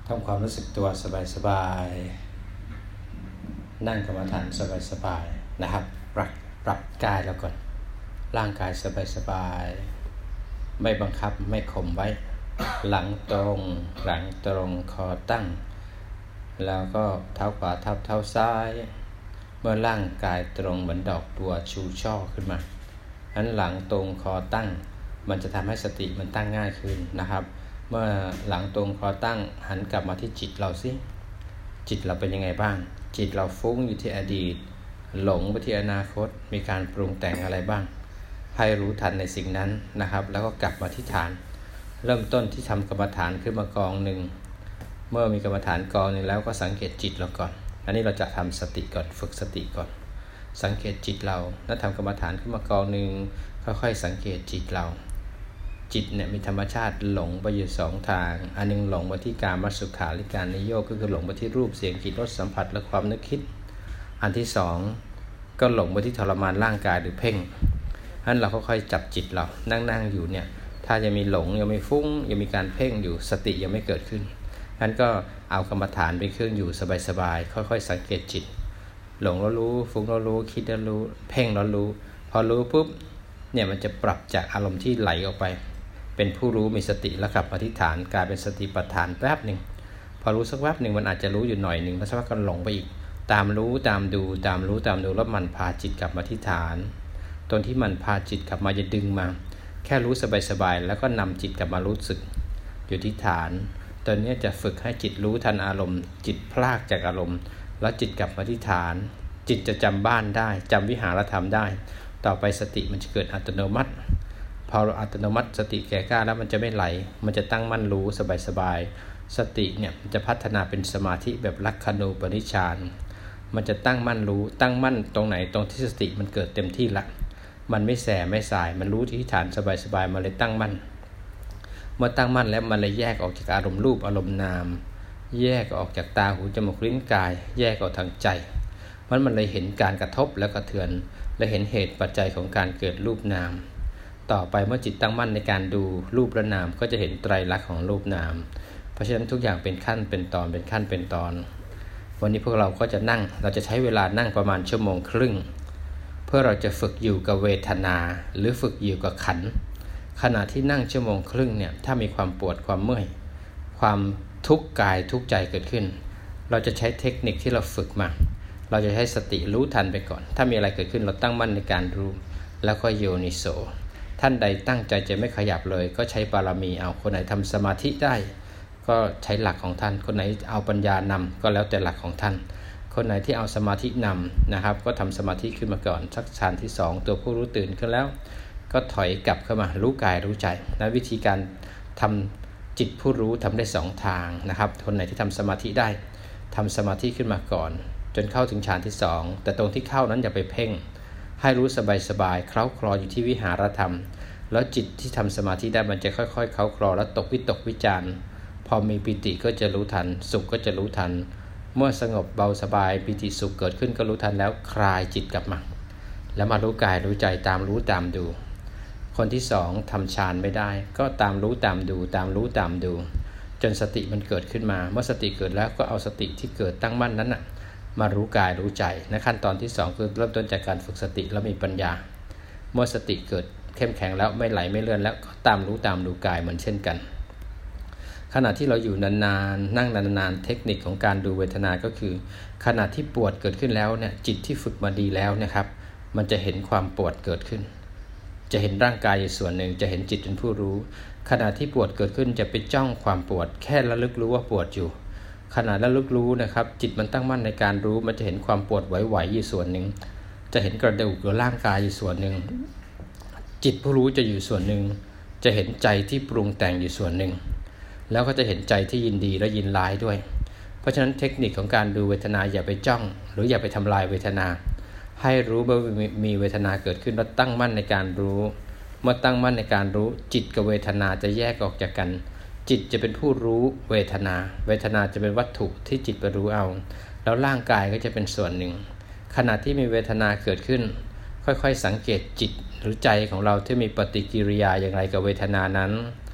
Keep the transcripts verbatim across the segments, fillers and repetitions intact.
ทำความรู้สึกตัวสบายๆนั่งกรรมฐานสบายๆนะครับปรับปรับกายแล้วก่อนร่างกายสบายๆไม่บังคับไม่ข่มไว้หลังตรงหลังตรงคอตั้งแล้วก็เท้าขวาทับเท้าซ้ายเมื่อร่างกายตรงเหมือนดอกบัวชูช่อขึ้นมานั้นหลังตรงคอตั้งมันจะทำให้สติมันตั้งง่ายขึ้นนะครับเมื่อหลังตรงคอตั้งหันกลับมาที่จิตเราสิจิตเราเป็นยังไงบ้างจิตเราฟุ้งอยู่ที่อดีตหลงไปที่อนาคตมีการปรุงแต่งอะไรบ้างให้รู้ทันในสิ่งนั้นนะครับแล้วก็กลับมาที่ฐานเริ่มต้นที่ทำกรรมฐานขึ้นมากองหนึ่งเมื่อมีกรรมฐานกองหนึ่งแล้วก็สังเกตจิตเราก่อนอันนี้เราจะทำสติก่อนฝึกสติก่อนสังเกตจิตเราแล้วทำกรรมฐานขึ้นมากองหนึ่งค่อยๆสังเกตจิตเราจิตเนี่ยมีธรรมชาติหลงไปอยู่สองทางอันนึงหลงไปที่กามสุขาริการนิโยคก็คือหลงไปที่รูปเสียงกลิ่นรสสัมผัสและความนึกคิดอันที่สองก็หลงไปที่ทรมานร่างกายหรือเพ่งอันเราค่อยๆจับจิตเรานั่งๆอยู่เนี่ยถ้ายังมีหลงยังมีฟุ้งยังมีการเพ่งอยู่สติยังไม่เกิดขึ้นงั้นก็เอากรรมฐานเป็นเครื่องอยู่สบายๆค่อยๆสังเกตจิตหลงแล้วรู้ฟุ้งแล้วรู้คิดแล้วรู้เพ่งแล้วรู้พอรู้ปุ๊บเนี่ยมันจะปรับจากอารมณ์ที่ไหลออกไปเป็นผู้รู้มีสติแล้วกลับมาที่ฐานกลายเป็นสติปัฏฐานแป๊บนึงพอรู้สักแป๊บนึงมันอาจจะรู้อยู่หน่อยนึงแล้วสักพักก็หลงไปอีกตามรู้ตามดูตามรู้ตามดูแล้วมันพาจิตกลับมาที่ฐานตรงที่มันพาจิตกลับมาจะดึงมาแค่รู้สบายๆแล้วก็นำจิตกลับมารู้สึกอยู่ที่ฐานตอนนี้จะฝึกให้จิตรู้ทันอารมณ์จิตพลากจากอารมณ์แล้วจิตกลับมาที่ฐานจิตจะจำบ้านได้จำวิหารธรรมได้ต่อไปสติมันจะเกิดอัตโนมัติพออัตโนมัติสติแก่กล้าแล้วมันจะไม่ไหลมันจะตั้งมั่นรู้สบายๆสติเนี่ยมันจะพัฒนาเป็นสมาธิแบบลักขณูปนิชฌานมันจะตั้งมั่นรู้ตั้งมั่นตรงไหนตรงที่สติมันเกิดเต็มที่ละมันไม่แสไม่สายมันรู้ที่ฐานสบายๆมันเลยตั้งมั่นเมื่อตั้งมั่นแล้วมันเลยแยกออกจากอารมณ์รูปอารมณ์นามแยกออกจากตาหูจมูกลิ้นกายแยกออกทางใจมันมันเลยเห็นการกระทบและกระเทือนและเห็นเหตุปัจจัยของการเกิดรูปนามต่อไปเมื่อจิตตั้งมั่นในการดูรูปและนามก็จะเห็นไตรลักษณ์ของรูปนามเพราะฉะนั้นทุกอย่างเป็นขั้นเป็นตอนเป็นขั้นเป็นตอนวันนี้พวกเราก็จะนั่งเราจะใช้เวลานั่งประมาณชั่วโมงครึ่งเพื่อเราจะฝึกอยู่กับเวทนาหรือฝึกอยู่กับขันธ์ขณะที่นั่งชั่วโมงครึ่งเนี่ยถ้ามีความปวดความเมื่อยความทุกข์กายทุกข์ใจเกิดขึ้นเราจะใช้เทคนิคที่เราฝึกมาเราจะใช้สติรู้ทันไปก่อนถ้ามีอะไรเกิดขึ้นเราตั้งมั่นในการรู้แล้วก็โยนิโสท่านใดตั้งใจจะไม่ขยับเลยก็ใช้บารมีเอาคนไหนทำสมาธิได้ก็ใช้หลักของท่านคนไหนเอาปัญญานำก็แล้วแต่หลักของท่านคนไหนที่เอาสมาธินำนะครับก็ทำสมาธิขึ้นมาก่อนสักฌานที่สองตัวผู้รู้ตื่นขึ้นแล้วก็ถอยกลับเข้ามารู้กายรู้ใจนะวิธีการทำจิตผู้รู้ทำได้สองทางนะครับคนไหนที่ทำสมาธิได้ทำสมาธิขึ้นมาก่อนจนเข้าถึงฌานที่สองแต่ตรงที่เข้านั้นอย่าไปเพ่งให้รู้สบายๆเคล้าคลออยู่ที่วิหารธรรมแล้วจิตที่ทำสมาธิได้มันจะค่อยๆเคล้าคลอแล้วตกวิตกวิจารพอมีปิติก็จะรู้ทันสุขก็จะรู้ทันเมื่อสงบเบาสบายปิติสุขเกิดขึ้นก็รู้ทันแล้วคลายจิตกลับมาแล้วมารู้กายรู้ใจตามรู้ตามดูคนที่สองทำฌานไม่ได้ก็ตามรู้ตามดูตามรู้ตามดูจนสติมันเกิดขึ้นมาเมื่อสติเกิดแล้วก็เอาสติที่เกิดตั้งมั่นนั้นน่ะมารู้กายรู้ใจนะขั้นตอนที่สองคือเริ่มต้นจากการฝึกสติแล้วมีปัญญาเมื่อสติเกิดเข้มแข็งแล้วไม่ไหลไม่เลื่อนแล้วก็ตามรู้ตามดูกายเหมือนเช่นกันขณะที่เราอยู่นานๆนั่งนานๆเทคนิคของการดูเวทนาก็คือขณะที่ปวดเกิดขึ้นแล้วเนี่ยจิตที่ฝึกมาดีแล้วนะครับมันจะเห็นความปวดเกิดขึ้นจะเห็นร่างกายอยู่ส่วนหนึ่งจะเห็นจิตเป็นผู้รู้ขณะที่ปวดเกิดขึ้นจะไปจ้องความปวดแค่ระลึกรู้ว่าปวดอยู่ขณะระลึกรู้นะครับจิตมันตั้งมั่นในการรู้มันจะเห็นความปวดไหวๆอยู่ส่วนหนึ่งจะเห็นกระดูกหรือร่างกายอยู่ส่วนหนึ่งจิตผู้รู้จะอยู่ส่วนหนึ่งจะเห็นใจที่ปรุงแต่งอยู่ส่วนหนึ่งแล้วก็จะเห็นใจที่ยินดีและยินร้ายด้วยเพราะฉะนั้นเทคนิคของการดูเวทนาอย่าไปจ้องหรืออย่าไปทำลายเวทนาให้รู้ว่ามีเวทนาเกิดขึ้นแล้วตั้งมั่นในการรู้เมื่อตั้งมั่นในการรู้จิตกับเวทนาจะแยกออกจากกันจิตจะเป็นผู้รู้เวทนาเวทนาจะเป็นวัตถุที่จิตไปรู้เอาแล้วร่างกายก็จะเป็นส่วนหนึ่งขณะที่มีเวทนาเกิดขึ้นค่อยๆสังเกตจิตหรือใจของเราที่มีปฏิกิริยาอย่างไรกับเวทนานั้นเ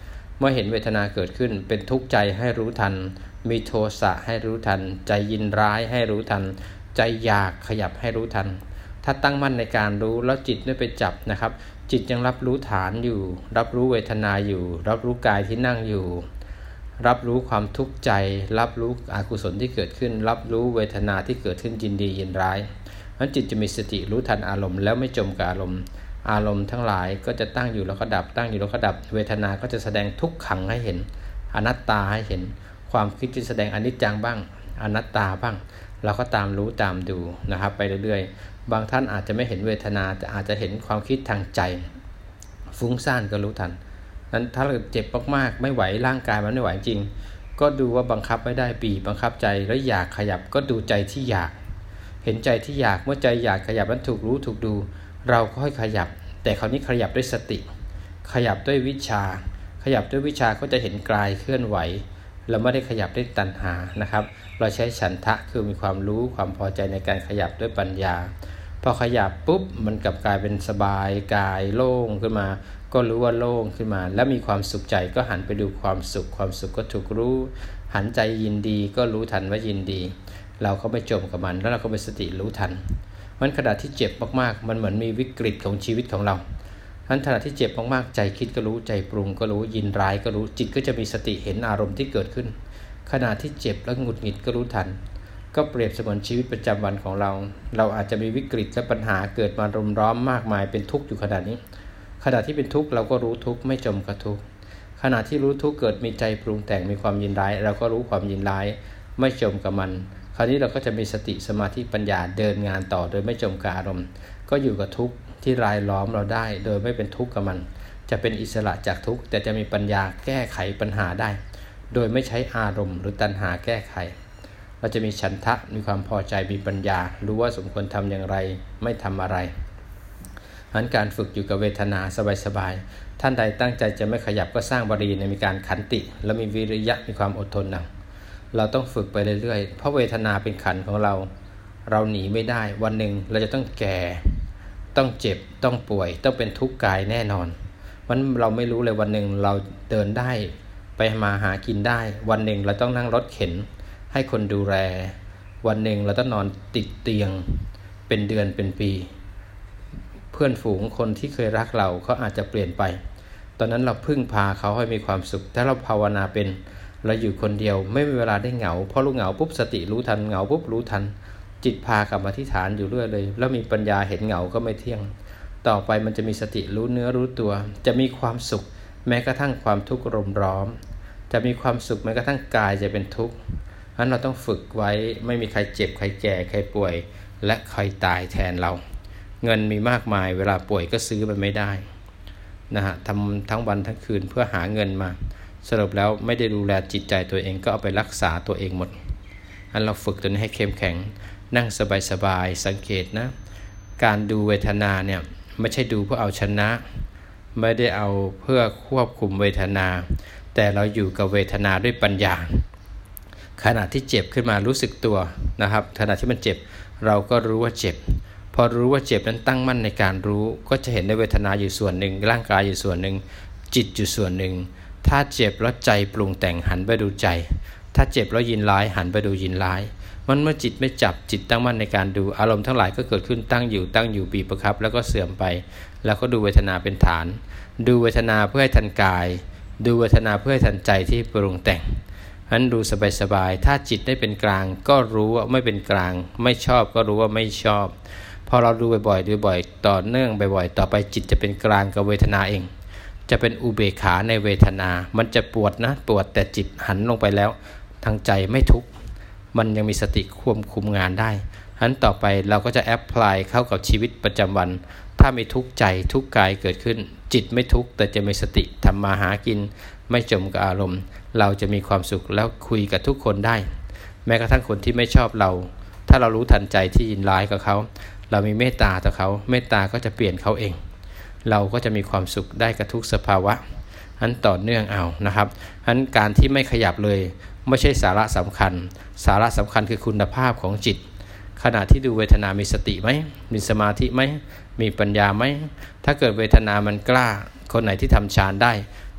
มื่อเห็นเวทนาเกิดขึ้นเป็นทุกข์ใจให้รู้ทันมีโทสะให้รู้ทันใจยินร้ายให้รู้ทันใจอยากขยับให้รู้ทันถ้าตั้งมั่นในการรู้แล้วจิตไม่ไปจับนะครับจิตยังรับรู้ฐานอยู่รับรู้เวทนาอยู่รับรู้กายที่นั่งอยู่รับรู้ความทุกข์ใจรับรู้อกุศลที่เกิดขึ้นรับรู้เวทนาที่เกิดขึ้นยินดียินร้ายนั้นจิตจะมีสติรู้ทันอารมณ์แล้วไม่จมกับอารมณ์อารมณ์ทั้งหลายก็จะตั้งอยู่แล้วก็ดับตั้งอยู่แล้วก็ดับเวทนาก็จะแสดงทุกขังให้เห็นอนัตตาให้เห็นความคิดจะแสดงอนิจจังบ้างอนัตตาบ้างเราก็ตามรู้ตามดูนะครับไปเรื่อยๆบางท่านอาจจะไม่เห็นเวทนาแต่อาจจะเห็นความคิดทางใจฟุ้งซ่านก็รู้ทันนั้นถ้าเราเจ็บมากๆไม่ไหวร่างกายมันไม่ไหวจริงก็ดูว่าบังคับไม่ได้บีบบังคับใจแล้วอยากขยับก็ดูใจที่อยากเห็นใจที่อยากเมื่อใจอยากขยับนั้นถูกรู้ถูกดูเราก็ค่อยขยับแต่คราวนี้ขยับด้วยสติขยับด้วยวิชาขยับด้วยวิชาก็จะเห็นกายเคลื่อนไหวเราไม่ได้ขยับด้วยตัณหานะครับเราใช้ฉันทะคือมีความรู้ความพอใจในการขยับด้วยปัญญาพอขยับปุ๊บมันกลับกลายเป็นสบายกายโล่งขึ้นมาก็รู้ว่าโล่งขึ้นมาแล้วมีความสุขใจก็หันไปดูความสุขความสุขก็ถูกรู้หันใจยินดีก็รู้ทันว่ายินดีเราก็ไม่จมกับมันแล้วเราก็มีสติรู้ทันมันขณะที่เจ็บมากๆมันเหมือนมีวิกฤตของชีวิตของเราทั้นขณะที่เจ็บมากๆใจคิดก็รู้ใจปรุงก็รู้ยินร้ายก็รู้จิตก็จะมีสติเห็นอารมณ์ที่เกิดขึ้นขณะที่เจ็บแล้วหงุดหงิดก็รู้ทันก็เปรียบเสมือนชีวิตประจำวันของเราเราอาจจะมีวิกฤตและปัญหาเกิดมารุมร้อมมากมายเป็นทุกข์อยู่ขณะนี้ขณะที่เป็นทุกข์เราก็รู้ทุกข์ไม่จมกับทุกข์ขณะที่รู้ทุกข์เกิดมีใจปรุงแต่งมีความยินร้ายเราก็รู้ความยินร้ายไม่จมกับมันคราวนี้เราก็จะมีสติสมาธิปัญญาเดินงานต่อโดยไม่จมกับอารมณ์ก็อยู่กับทุกข์ที่รายล้อมเราได้โดยไม่เป็นทุกข์กับมันจะเป็นอิสระจากทุกข์แต่จะมีปัญญาแก้ไขปัญหาได้โดยไม่ใช้อารมณ์หรือตัณหาแก้ไขเราจะมีฉันทะมีความพอใจมีปัญญารู้ว่าสมควรทำอย่างไรไม่ทำอะไรฉะนั้นการฝึกอยู่กับเวทนาสบายๆท่านใดตั้งใจจะไม่ขยับก็สร้างบารมีในมีการขันติและมีวิริยะมีความอดทนนะเราต้องฝึกไปเรื่อยๆเพราะเวทนาเป็นขันธ์ของเราเราหนีไม่ได้วันหนึ่งเราจะต้องแก่ต้องเจ็บต้องป่วยต้องเป็นทุกข์กายแน่นอนมันเราไม่รู้เลยวันหนึ่งเราเดินได้ไปมาหากินได้วันหนึ่งเราต้องนั่งรถเข็นให้คนดูแลวันหนึ่งเราต้องนอนติดเตียงเป็นเดือนเป็นปีเพื่อนฝูงคนที่เคยรักเราเขาอาจจะเปลี่ยนไปตอนนั้นเราพึ่งพาเขาให้มีความสุขถ้าเราภาวนาเป็นเราอยู่คนเดียวไม่มีเวลาได้เหงาเพราะรู้เหงาปุ๊บสติรู้ทันเหงาปุ๊บรู้ทันจิตพากลับมาที่ฐานอยู่เรื่อยเลยแล้วมีปัญญาเห็นเหงาก็ไม่เที่ยงต่อไปมันจะมีสติรู้เนื้อรู้ตัวจะมีความสุขแม้กระทั่งความทุกข์รุมร้อมจะมีความสุขแม้กระทั่งกายจะเป็นทุกข์ฉะนั้นเราต้องฝึกไว้ไม่มีใครเจ็บใครแก่ใครป่วยและใครตายแทนเราเงินมีมากมายเวลาป่วยก็ซื้อมันไม่ได้นะฮะทำทั้งวันทั้งคืนเพื่อหาเงินมาสรุปแล้วไม่ได้ดูแลจิตใจตัวเองก็เอาไปรักษาตัวเองหมดอันเราฝึกตัวนี้ให้เข้มแข็งนั่งสบายๆสังเกตนะการดูเวทนาเนี่ยไม่ใช่ดูเพื่อเอาชนะไม่ได้เอาเพื่อควบคุมเวทนาแต่เราอยู่กับเวทนาด้วยปัญญาขณะที่เจ็บขึ้นมารู้สึกตัวนะครับขณะที่มันเจ็บเราก็รู้ว่าเจ็บพอรู้ว่าเจ็บนั้นตั้งมั่นในการรู้ก็จะเห็นในเวทนาอยู่ส่วนหนึ่งร่างกายอยู่ส่วนหนึ่งจิตอยู่ส่วนหนึ่งถ้าเจ็บแล้วใจปรุงแต่งหันไปดูใจถ้าเจ็บแล้วยินร้ายหันไปดูยินร้ายมันเมื่อจิตไม่จับจิตตั้งมั่นในการดูอารมณ์ทั้งหลายก็เกิดขึ้นตั้งอยู่ตั้งอยู่บีบประคับแล้วก็เสื่อมไปแล้วก็ดูเวทนาเป็นฐานดูเวทนาเพื่อให้ทันกายดูเวทนาเพื่อให้ทันใจที่ปรุงแต่งนั้นดูสบายๆถ้าจิตได้เป็นกลางก็รู้ว่าไม่เป็นกลางไม่ชอบก็รู้ว่าไม่ชอบพอเราดูบ่อยๆดูบ่อยต่อเนื่องบ่อยๆต่อไปจิตจะเป็นกลางกับเวทนาเองจะเป็นอุเบกขาในเวทนามันจะปวดนะปวดแต่จิตหันลงไปแล้วทางใจไม่ทุกข์มันยังมีสติควบคุมงานได้ฉะนั้นต่อไปเราก็จะแอพพลายเข้ากับชีวิตประจำวันถ้ามีทุกข์ใจทุกข์กายเกิดขึ้นจิตไม่ทุกข์แต่จะมีสติทำมาหากินไม่จมกับอารมณ์เราจะมีความสุขแล้วคุยกับทุกคนได้แม้กระทั่งคนที่ไม่ชอบเราถ้าเรารู้ทันใจที่ยินร้ายกับเขาเรามีเมตตาต่อเขาเมตตาก็จะเปลี่ยนเขาเองเราก็จะมีความสุขได้กับทุกสภาวะอันต่อเนื่องเอานะครับอันการที่ไม่ขยับเลยไม่ใช่สาระสำคัญสาระสำคัญคือคุณภาพของจิตขณะที่ดูเวทนามีสติไหมมีสมาธิไหมมีปัญญาไหมถ้าเกิดเวทนามันกล้าคนไหนที่ทำฌานได้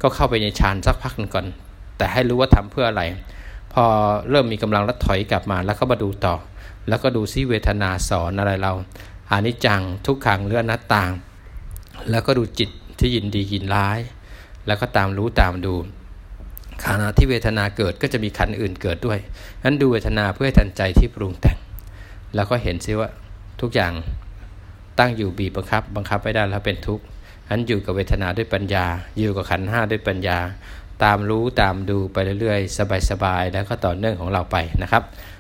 ก็เข้าไปในฌานสักพักนึงก่อนแต่ให้รู้ว่าทำเพื่ออะไรพอเริ่มมีกำลังแล้วถอยกลับมาแล้วก็มาดูต่อแล้วก็ดูซิเวทนาสอนอะไรเราอนิจจังทุกขังหรืออนัตตาแล้วก็ดูจิตที่ยินดียินร้ายแล้วก็ตามรู้ตามดูขณะที่เวทนาเกิดก็จะมีขันธ์อื่นเกิดด้วยนั้นดูเวทนาเพื่อให้ทันใจที่ปรุงแต่งแล้วก็เห็นซิว่าทุกอย่างตั้งอยู่บีบบังคับบังคับไม่ได้แล้วเป็นทุกข์นั้นอยู่กับเวทนาด้วยปัญญาอยู่กับขันธ์ห้าด้วยปัญญาตามรู้ตามดูไปเรื่อยๆสบายๆแล้วก็ต่อเนื่องของเราไปนะครับ